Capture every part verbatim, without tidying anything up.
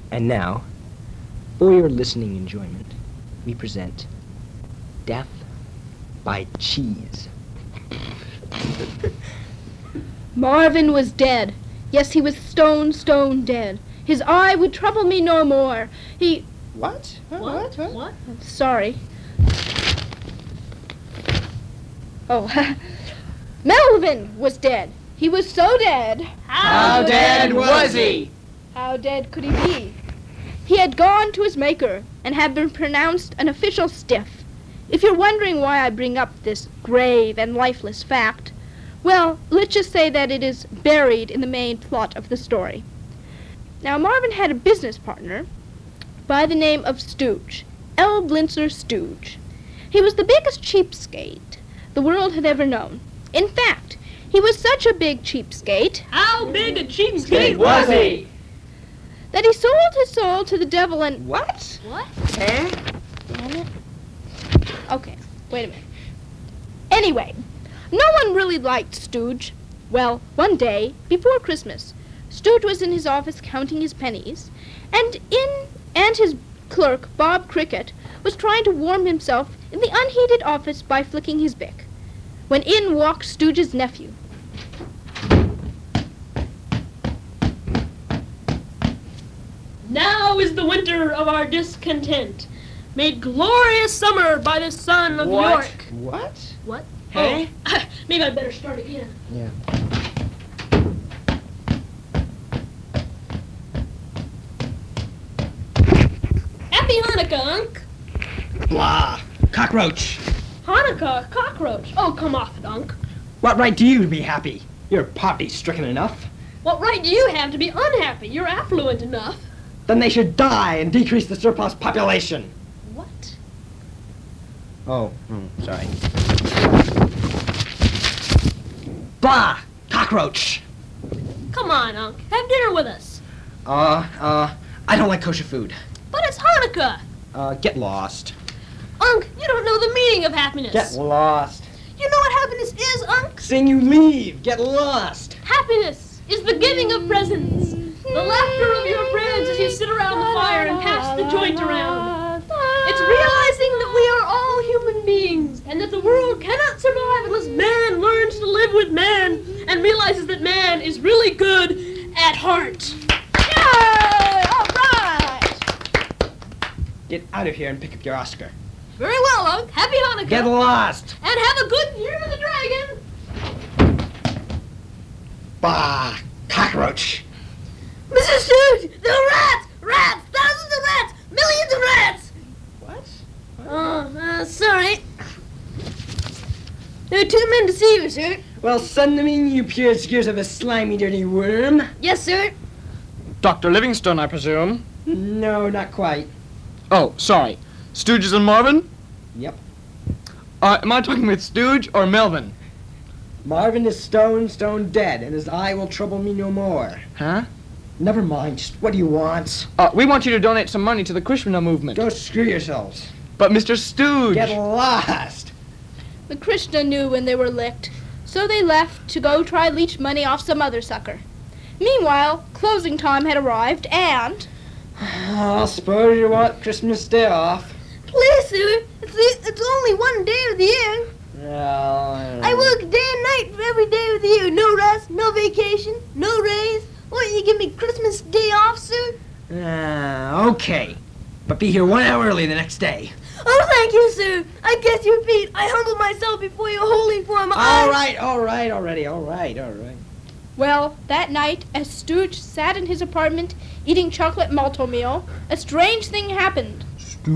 And now, for your listening enjoyment, we present Death by Cheese. Marvin was dead. Yes, he was stone, stone dead. His eye would trouble me no more. He... What? What? What? What? what? Sorry. Oh, Melvin was dead. He was so dead. How, How dead was he? How dead could he be? He had gone to his maker and had been pronounced an official stiff. If you're wondering why I bring up this grave and lifeless fact, well, let's just say that it is buried in the main plot of the story. Now, Marvin had a business partner by the name of Stooge, L. Blinzer Stooge. He was the biggest cheapskate the world had ever known. In fact, he was such a big cheapskate. How big a cheapskate was he? That he sold his soul to the devil and... What? What? Eh? Damn it. Okay, wait a minute. Anyway, no one really liked Stooge. Well, one day, before Christmas, Stooge was in his office counting his pennies, and in and his clerk, Bob Cricket, was trying to warm himself in the unheated office by flicking his Bic, when in walked Stooge's nephew. Now is the winter of our discontent, made glorious summer by the sun of What? York. What? What? Hey? Oh, maybe I'd better start again. Yeah. Happy Hanukkah, Unc. Blah. Cockroach. Hanukkah, cockroach. Oh, come off it, Unc. What right do you to be happy? You're poverty-stricken enough. What right do you have to be unhappy? You're affluent enough. Then they should die and decrease the surplus population. What? Oh, hmm, sorry. Blah! Cockroach! Come on, Unc. Have dinner with us. Uh, uh, I don't like kosher food. But it's Hanukkah. Uh, get lost. Unc, you don't know the meaning of happiness. Get lost. You know what happiness is, Unc? Saying you leave. Get lost. Happiness is the giving of presents. The laughter of your friends as you sit around the fire and pass the joint around. It's realizing that we are all human beings and that the world cannot survive unless man learns to live with man and realizes that man is really good at heart. Yay! All right! Get out of here and pick up your Oscar. Very well, Unc. Happy Hanukkah. Get lost. And have a good year of the dragon. Bah! Cockroach! Missus Stooge, there are rats! Rats! Thousands of rats! Millions of rats! What? Oh, uh, sorry. There are two men to see you, sir. Well, send them in, you pure skewers of a slimy, dirty worm. Yes, sir. Doctor Livingstone, I presume? No, not quite. Oh, sorry. Stooges and Marvin? Yep. Uh, am I talking with Stooge or Melvin? Marvin is stone, stone dead, and his eye will trouble me no more. Huh? Never mind, just what do you want? Uh, we want you to donate some money to the Krishna movement. Go screw yourselves. But Mister Stooge... Get lost. The Krishna knew when they were licked, so they left to go try leech money off some other sucker. Meanwhile, closing time had arrived, and... I suppose you want Christmas Day off. Please, sir. It's, it's only one day of the year. Well, I don't I know. work day and night for every day of the year. No rest, no vacation, no raise. Why don't you give me Christmas Day off, sir? Uh, okay. But be here one hour early the next day. Oh, thank you, sir. I kiss your feet. I humble myself before your holy form. All right, all right, already, all right, all right. Well, that night, as Stooge sat in his apartment eating chocolate malto meal, a strange thing happened. Stooge!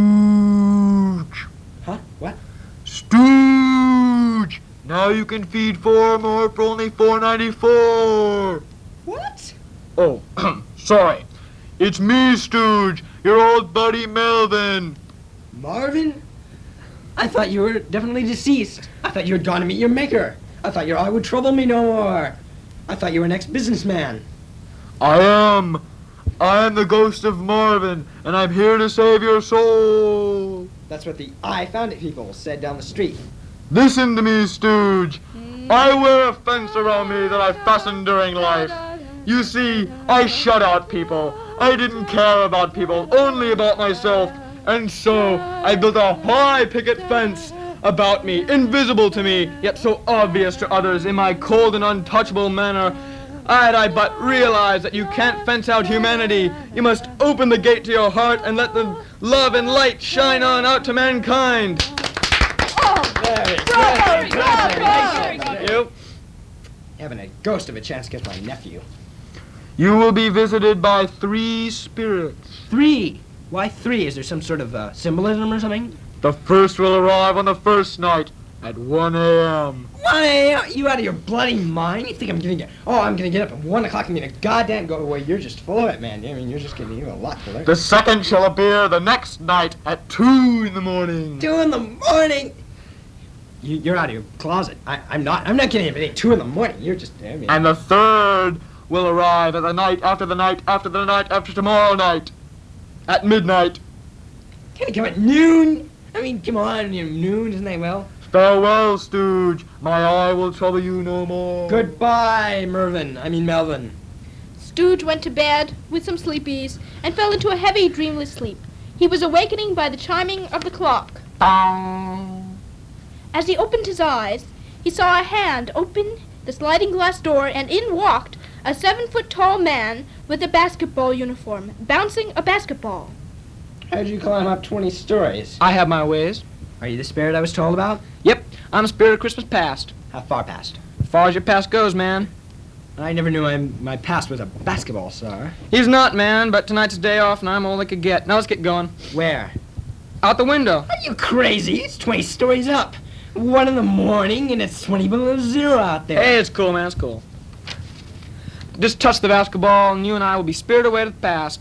Huh? What? Stooge! Now you can feed four more for only four ninety-four. What? Oh, sorry. It's me, Stooge, your old buddy Melvin. Marvin? I thought you were definitely deceased. I thought you had gone to meet your maker. I thought your eye would trouble me no more. I thought you were an ex-businessman. I am. I am the ghost of Marvin, and I'm here to save your soul. That's what the I Found It people said down the street. Listen to me, Stooge. I wear a fence around me that I fastened during life. You see, I shut out people. I didn't care about people, only about myself. And so I built a high picket fence about me, invisible to me, yet so obvious to others in my cold and untouchable manner. Had I but realized that you can't fence out humanity, you must open the gate to your heart and let the love and light shine on out to mankind. Very good. Bravo, Very bravo, good. bravo. Thank you. Haven't a ghost of a chance against my nephew. You will be visited by three spirits. Three. Why three? Is there some sort of uh, symbolism or something? The first will arrive on the first night at one a.m. one a.m. You out of your bloody mind? You think I'm gonna get? Oh, I'm gonna get up at one o'clock and get a goddamn go away. You're just full of it, man. I mean, you're just giving you a lot to learn. The second shall appear the next night at two in the morning. Two in the morning. You, you're out of your closet. I, I'm not. I'm not getting up at eight, two in the morning. You're just. I mean, And the third will arrive at the night after the night after the night after tomorrow night at midnight. Can I come at noon? I mean, come on, you know, noon, isn't that well? Farewell, Stooge. My eye will trouble you no more. Goodbye, Mervyn. I mean, Melvin. Stooge went to bed with some sleepies and fell into a heavy, dreamless sleep. He was awakening by the chiming of the clock. Bong. As he opened his eyes, he saw a hand open the sliding glass door, and in walked a seven-foot-tall man with a basketball uniform, bouncing a basketball. How'd you climb up twenty stories? I have my ways. Are you the spirit I was told about? Yep, I'm a spirit of Christmas past. How far past? As far as your past goes, man. I never knew my, my past was a basketball star. He's not, man, but tonight's a day off and I'm all I could get. Now let's get going. Where? Out the window. Are you crazy? It's twenty stories up. One in the morning and it's twenty below zero out there. Hey, it's cool, man, it's cool. Just touch the basketball and you and I will be spirited away to the past.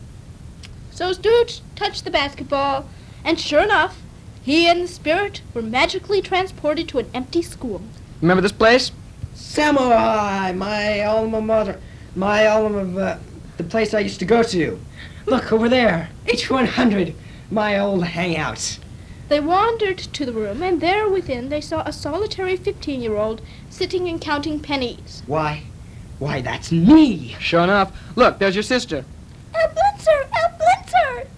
So Stooge touched the basketball, and sure enough, he and the spirit were magically transported to an empty school. Remember this place? Samurai, my alma mater, my alma, uh, the place I used to go to. Look over there, H one hundred, my old hangout. They wandered to the room, and there within they saw a solitary fifteen-year-old sitting and counting pennies. Why, why, that's me. Sure enough. Look, there's your sister. El Blitzer! El Blitzer!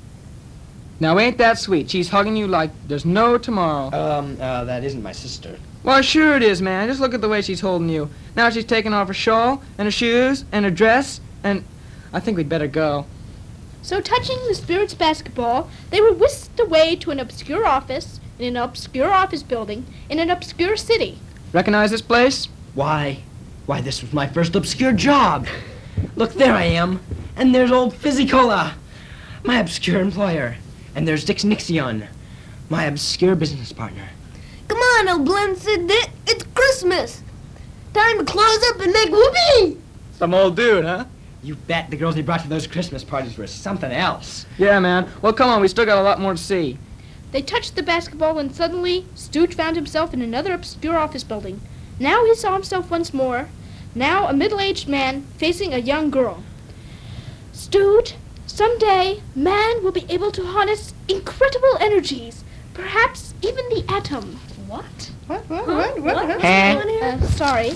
Now ain't that sweet? She's hugging you like there's no tomorrow. Um, uh, that isn't my sister. Why, sure it is, man. Just look at the way she's holding you. Now she's taking off her shawl, and her shoes, and her dress, and I think we'd better go. So touching the spirit's basketball, they were whisked away to an obscure office, in an obscure office building, in an obscure city. Recognize this place? Why, why, this was my first obscure job. Look, there I am, and there's old Fizzicola, my obscure employer, and there's Dix Nixion, my obscure business partner. Come on, old Blensed, it's Christmas. Time to close up and make whoopee. Some old dude, huh? You bet the girls they brought to those Christmas parties were something else. Yeah, man. Well, come on, we still got a lot more to see. They touched the basketball, and suddenly Stooge found himself in another obscure office building. Now he saw himself once more, now a middle-aged man facing a young girl. Stooge, someday man will be able to harness incredible energies, perhaps even the atom. What? What, what, Huh? What? What's Huh? going on here? Uh, sorry.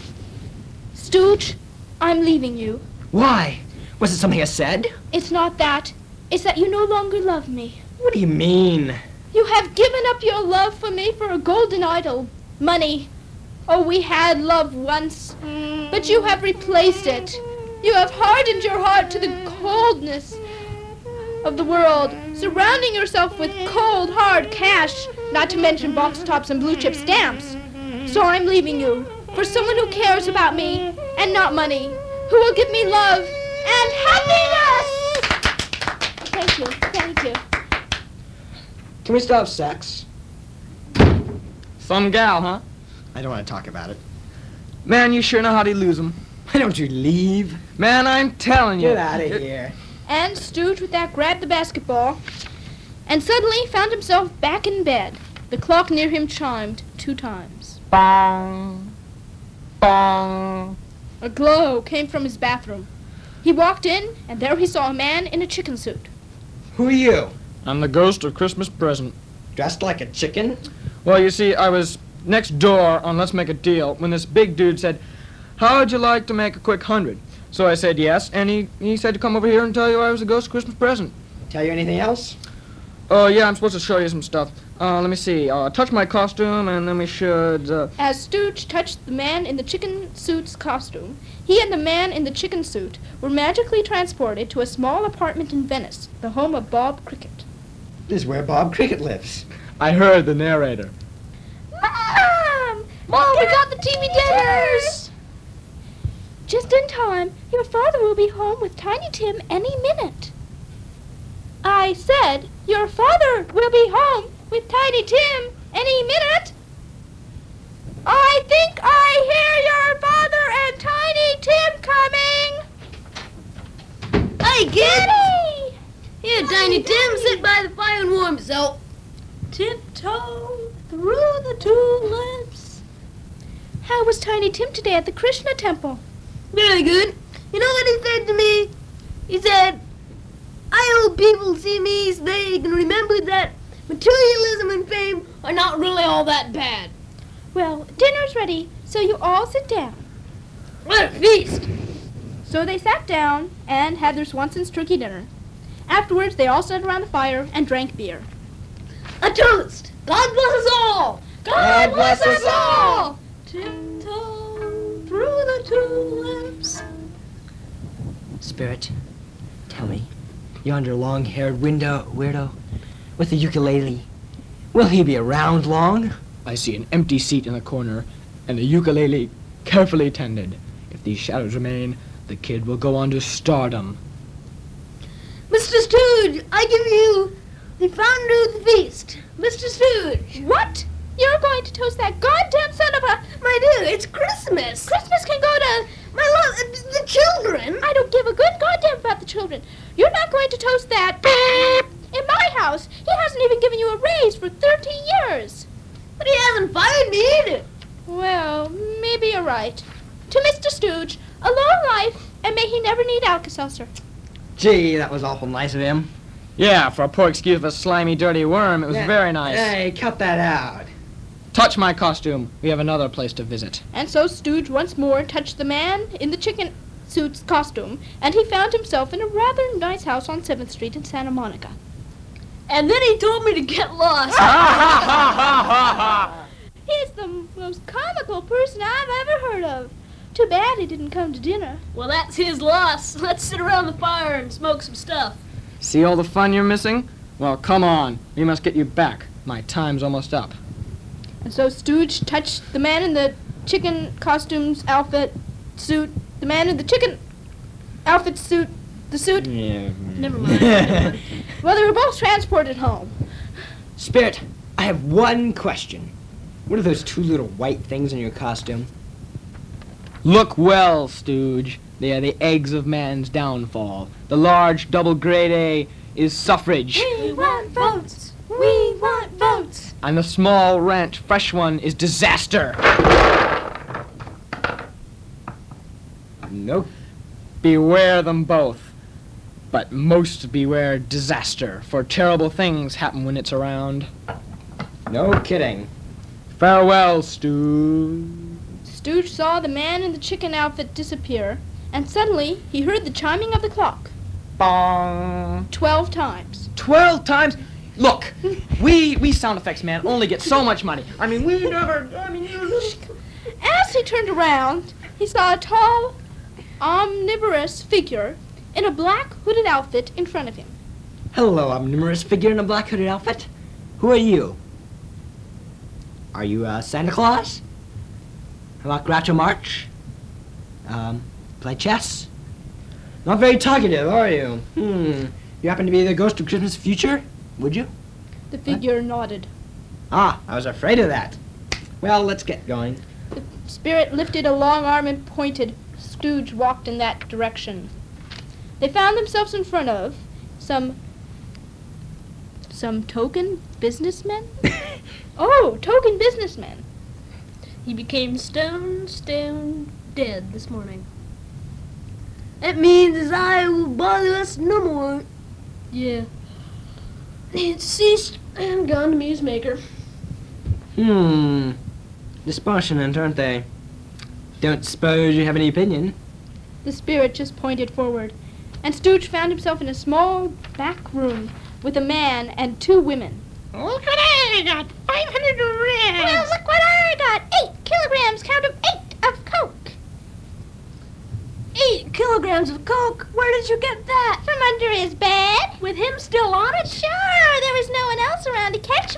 Stooge, I'm leaving you. Why? Was it something I said? It's not that. It's that you no longer love me. What do you mean? You have given up your love for me for a golden idol, money. Oh, we had love once, but you have replaced it. You have hardened your heart to the coldness of the world, surrounding yourself with cold, hard cash, not to mention box tops and blue chip stamps. So I'm leaving you for someone who cares about me and not money, who will give me love and happiness. Thank you, thank you. Can we stop sex? Some gal, huh? I don't want to talk about it. Man, you sure know how to lose 'em. Why don't you leave? Man, I'm telling you. Get out of here. And Stooge with that grabbed the basketball and suddenly found himself back in bed. The clock near him chimed two times. Bong. Bong. A glow came from his bathroom. He walked in, and there he saw a man in a chicken suit. Who are you? I'm the ghost of Christmas present. Dressed like a chicken? Well, you see, I was next door on Let's Make a Deal when this big dude said, how would you like to make a quick hundred? So I said yes, and he, he said to come over here and tell you I was a ghost Christmas present. Tell you anything else? Oh, uh, yeah, I'm supposed to show you some stuff. Uh, let me see. Uh, touch my costume, and then we should, uh... As Stooge touched the man in the chicken suit's costume, he and the man in the chicken suit were magically transported to a small apartment in Venice, the home of Bob Cricket. This is where Bob Cricket lives. I heard the narrator. Mom! Mom, we got the T V dinners! Just in time. Your father will be home with Tiny Tim any minute. I said, your father will be home with Tiny Tim any minute. I think I hear your father and Tiny Tim coming. Hey, kid! Daddy! Here, Tiny Tim, sit by the fire and warm yourself. Tiptoe through the tulips. How was Tiny Tim today at the Krishna temple? Very good. You know what he said to me? He said, I hope people see me so they can remember that materialism and fame are not really all that bad. Well, dinner's ready, so you all sit down. What a feast! So they sat down and had their Swanson's turkey dinner. Afterwards, they all sat around the fire and drank beer. A toast! God bless us all! God bless us all! Tiptoe through the tulips. Spirit, tell me, yonder long-haired window weirdo with the ukulele, will he be around long? I see an empty seat in the corner, and the ukulele carefully tended. If these shadows remain, the kid will go on to stardom. Mister Stooge, I give you the founder of the feast. Mister Stooge. What? You're going to toast that goddamn son of a... My dear, it's Christmas. Christmas can go to... My love, uh, the children. I don't give a good goddamn about the children. You're not going to toast that... in my house. He hasn't even given you a raise for thirty years. But he hasn't fired me either. Well, maybe you're right. To Mister Stooge, a long life, and may he never need Alka-Seltzer. Gee, that was awful nice of him. Yeah, for a poor excuse of a slimy, dirty worm, it was Yeah. very nice. Hey, cut that out. Touch my costume. We have another place to visit. And so Stooge once more touched the man in the chicken suit's costume, and he found himself in a rather nice house on seventh Street in Santa Monica. And then he told me to get lost. He's the most comical person I've ever heard of. Too bad he didn't come to dinner. Well, that's his loss. Let's sit around the fire and smoke some stuff. See all the fun you're missing? Well, come on. We must get you back. My time's almost up. And so Stooge touched the man in the chicken costumes outfit suit, the man in the chicken outfit suit, the suit. Yeah. Never mind. Never mind. Well, they were both transported home. Spirit, I have one question. What are those two little white things in your costume? Look well, Stooge. They are the eggs of man's downfall. The large double grade A is suffrage. We want votes. We want votes. And the small ranch fresh one is disaster. Nope. Beware them both. But most beware disaster, for terrible things happen when it's around. No kidding. Farewell, Stooge. Stooge saw the man in the chicken outfit disappear, and suddenly he heard the chiming of the clock. Bong. Twelve times. Twelve times? Look, we, we sound effects man only get so much money. I mean, we never, I mean, you As he turned around, he saw a tall, omnivorous figure in a black hooded outfit in front of him. Hello, omnivorous figure in a black hooded outfit. Who are you? Are you uh, Santa Claus? How about Groucho Marx? Um, play chess? Not very talkative, are you? Hmm. You happen to be the ghost of Christmas future? Would you? The figure nodded. Ah, I was afraid of that. Well, let's get going. The spirit lifted a long arm and pointed. Stooge walked in that direction. They found themselves in front of some some token businessmen? Oh, token businessmen. He became stone, stone dead this morning. That means his eye will bother us no more. Yeah. It's ceased and gone to Muse Maker. Hmm. Dispassionate, aren't they? Don't suppose you have any opinion? The spirit just pointed forward, and Stooge found himself in a small back room with a man and two women. Look what I got! five hundred reds! Well, look what I got! Eight kilograms, count of eight, of coke! Eight kilograms of coke? Where did you get that? From under his bed. With him still on it? Sure, there was no one else around to catch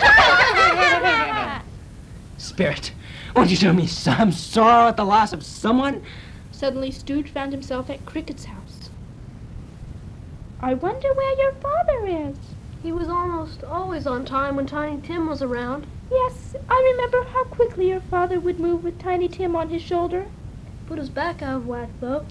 me. Spirit, won't you show me some sorrow at the loss of someone? Suddenly, Stooge found himself at Cricket's house. I wonder where your father is. He was almost always on time when Tiny Tim was around. Yes, I remember how quickly your father would move with Tiny Tim on his shoulder. Put his back out of whack, though.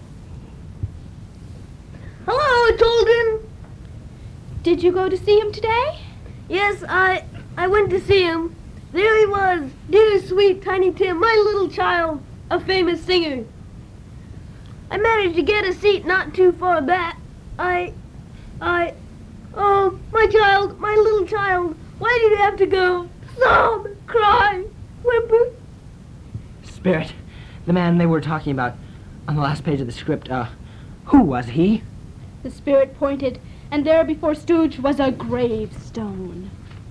Hello, children! Did you go to see him today? Yes, I I went to see him. There he was, dear sweet Tiny Tim, my little child, a famous singer. I managed to get a seat not too far back. I, I, oh, my child, my little child, why did you have to go? Sob, cry, whimper. Spirit, the man they were talking about on the last page of the script, uh, who was he? The spirit pointed, and there before Stooge was a gravestone.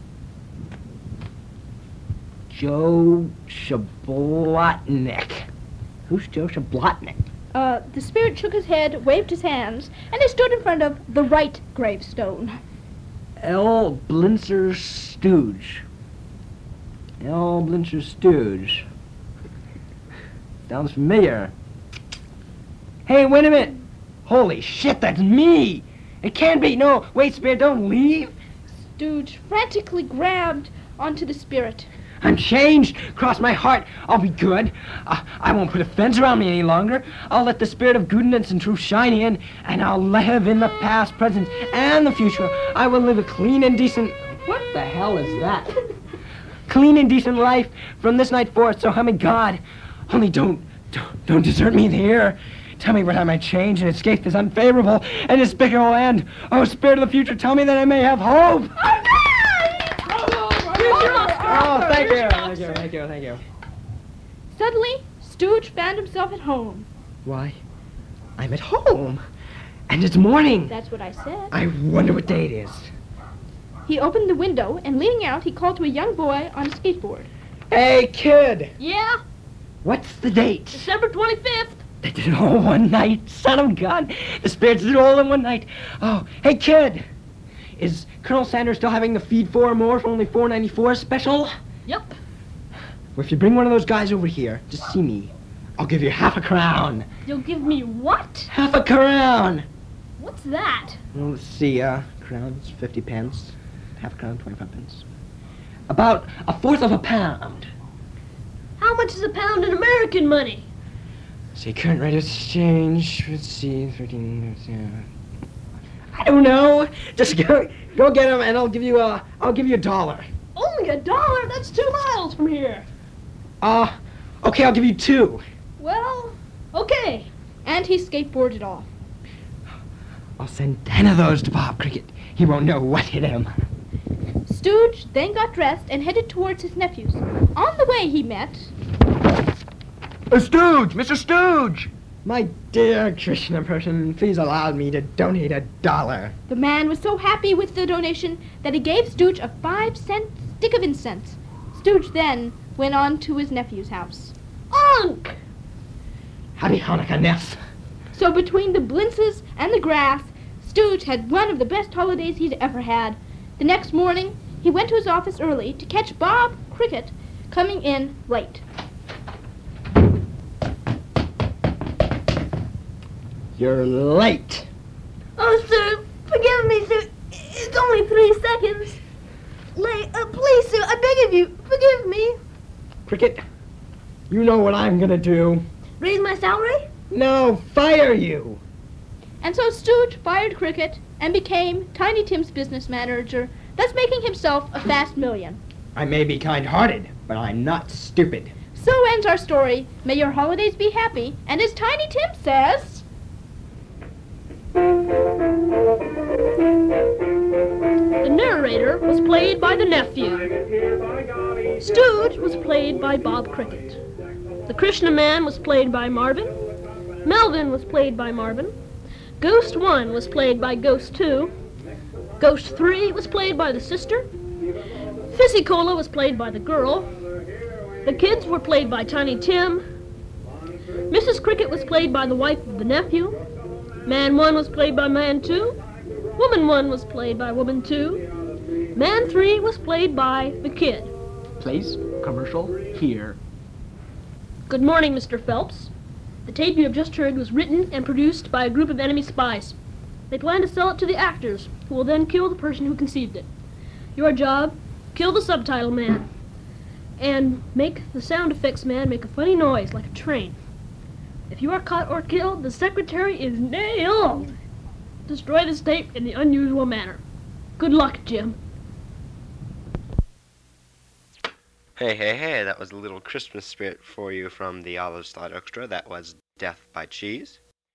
Joe Shablotnik. Who's Joe Shablotnik? Uh, the spirit shook his head, waved his hands, and he stood in front of the right gravestone. L. Blinzer Stooge. L. Blinzer Stooge. Sounds familiar. Hey, wait a minute. Holy shit, that's me. It can't be. No, wait, Spirit, don't leave. Stooge frantically grabbed onto the spirit. I'm changed. Cross my heart. I'll be good. Uh, I won't put a fence around me any longer. I'll let the spirit of goodness and truth shine in, and I'll live in the past, present, and the future. I will live a clean and decent... What the hell is that? Clean and decent life from this night forth, so help me God. Only don't, don't, don't desert me here. Tell me what I might change and escape this unfavorable and despicable end. Oh, spirit of the future, tell me that I may have hope. Oh, thank you, thank you, thank you, thank you. Suddenly, Stooge found himself at home. Why, I'm at home, and it's morning. That's what I said. I wonder what day it is. He opened the window, and leaning out, he called to a young boy on a skateboard. Hey, kid, Yeah, what's the date? December twenty-fifth. They did it all one night, son of God. The spirits did it all in one night. Oh, hey, kid, is Colonel Sanders still having the feed four more for only four ninety-four special? Yep. Well, if you bring one of those guys over here to see me, I'll give you half a crown. You'll give me what? Half a crown. What's that? Well, let's see, uh, crowns, fifty pence. Half a crown, twenty-five pence. About a fourth of a pound. How much is a pound in American money? See, current rate of exchange, let's see, thirteen, yeah. I don't know. Just go, go get him, and I'll give you a, I'll give you a dollar. Only a dollar? That's two miles from here. Uh, okay, I'll give you two. Well, okay. And he skateboarded off. I'll send ten of those to Bob Cricket. He won't know what hit him. Stooge then got dressed and headed towards his nephews. On the way, he met... Uh, Stooge! Mister Stooge! My dear Krishna person, please allow me to donate a dollar. The man was so happy with the donation that he gave Stooge a five-cent stick of incense. Stooge then went on to his nephew's house. Unc! Happy Hanukkah, Neff. So between the blintzes and the grass, Stooge had one of the best holidays he'd ever had. The next morning, he went to his office early to catch Bob Cricket coming in late. You're late. Oh, sir, forgive me, sir. It's only three seconds. Late. Uh, please, sir, I beg of you, forgive me. Cricket, you know what I'm gonna do. Raise my salary? No, fire you. And so Stooge fired Cricket and became Tiny Tim's business manager, thus making himself a fast million. I may be kind-hearted, but I'm not stupid. So ends our story. May your holidays be happy, and as Tiny Tim says... The narrator was played by the nephew. Stooge was played by Bob Cricket. The Krishna Man was played by Marvin. Melvin was played by Marvin. Ghost one was played by Ghost two. Ghost three was played by the sister. Fizzy-Cola was played by the girl. The kids were played by Tiny Tim. Missus Cricket was played by the wife of the nephew. Man one was played by Man two. Woman one was played by Woman two. Man three was played by the kid. Place commercial here. Good morning, Mister Phelps. The tape you have just heard was written and produced by a group of enemy spies. They plan to sell it to the actors, who will then kill the person who conceived it. Your job, kill the subtitle man. And make the sound effects man make a funny noise like a train. If you are caught or killed, the secretary is nailed. Destroy this tape in the unusual manner. Good luck, Jim. Hey, hey, hey, that was a little Christmas spirit for you from the Olive Slide Orchestra. That was Death by Cheese.